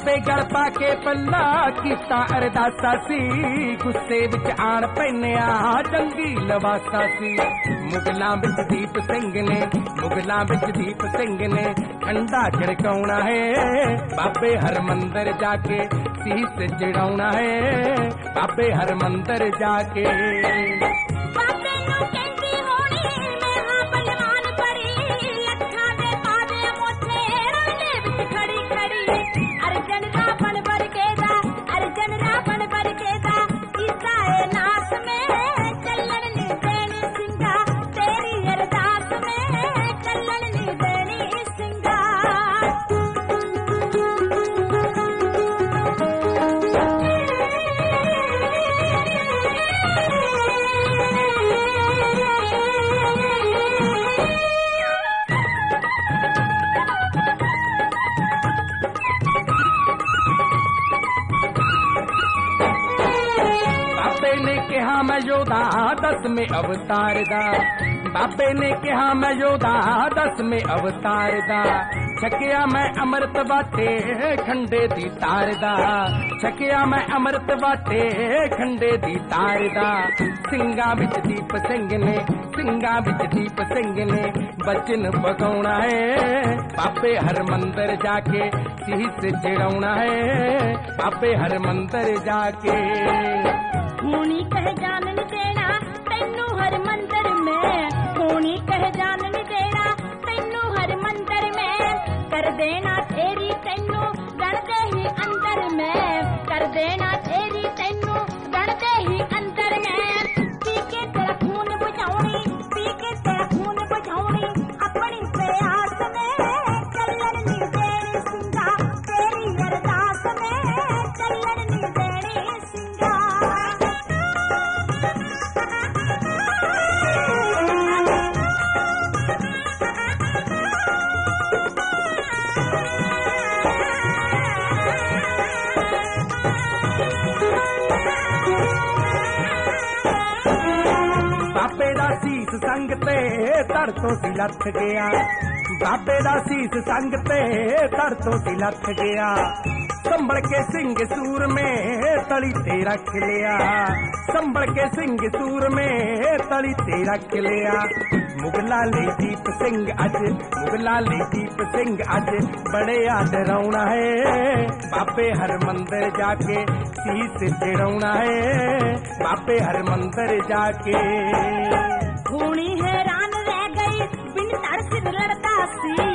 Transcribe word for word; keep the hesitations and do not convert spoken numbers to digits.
बाबे गल पा के पल्ला कीता अरदासा सी, गुस्से विच आण पैनिया चंगी लवासा सी। मुगलां विच दीप सिंह ने, मुगलां विच दीप सिंह ने ठंडा छिड़काउणा है, बाबे हर मंदिर जाके शीस चढ़ाउणा है, बाबे हर मंदिर जाके। मैं योधा दस में अवतार दा, बाबे ने कहा मैं योधा दस में अवतार दा। छकिया मैं अमृत बाटे खंडे दी तार दा, छकिया मैं अमृत बाटे खंडे दी तार दा। सिंगा विच दीप सिंह ने, सिंगा विच दीप सिंह ने बचन पकाउणा है, बाबे हर मंदिर जाके शीस चढ़ाउणा है, बाबे हर मंदिर जाके। खूनी कह जान नहीं देना तैनू हर मंदिर में, खूनी कह जान नहीं देना तैनू हर मंदिर में, कर देना तेरी तैनू गणते ही अंदर में, कर देना तेरी तैनू गणते ही अंदर में। पी के तेरा खून बुझाउणी, पी के तेरा खून बुझाउणी अपनी प्यास में, चलन नहीं देनी सिंगा तेरी अरदास में, चलन नहीं देनी सिंगा। बाबे दा शीस संग ते धर तो सी लथ गया, बाबे दा शीस संग ते धर तो सी लथ गया। संभल के सिंह सूर में तली ते रख लिया, संभल के सिंह सूर में तली ते रख लिया। मुगला ले दीप सिंह अज, मुगला ले दीप सिंह अज बड़े डराउणा है, बाबे हर मंदिर जाके शीस चढ़ाउणा है, बाबे हर मंदिर जाके। खूनी हैरान रह गई बिन तड़क लड़ता सी,